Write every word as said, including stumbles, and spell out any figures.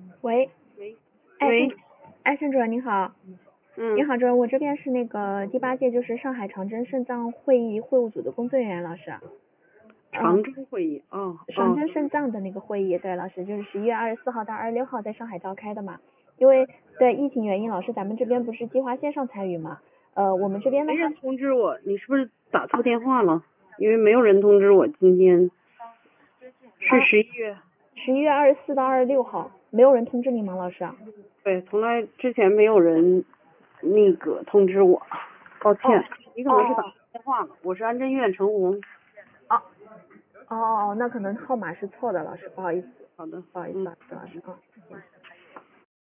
喂， 喂哎， 喂， 沈，哎，沈主任您好，您嗯， 好，主任，我这边是那个第八届就是上海长征肾脏会议会务组的工作人员老师，嗯， 长征会议，哦长哦， 征肾脏的那个会议，对，老师就是十一月二十四号到二十六号在上海召开的嘛，因为对疫情原因，老师咱们这边不是计划线上参与嘛，呃，我们这边的话， 没人通知我，你是不是打错电话了？因为没有人通知我今天是啊， 十一月， 十一月二十四到二十六号，没有人通知你吗，老师？ 对，从来之前没有人那个通知我，抱哦歉，你可能是打错哦电话了，我是安贞院陈红。 哦哦哦，那可能号码是错的，老师，不好意思， 好的， 不好意思， 嗯， 不好意思，老师啊。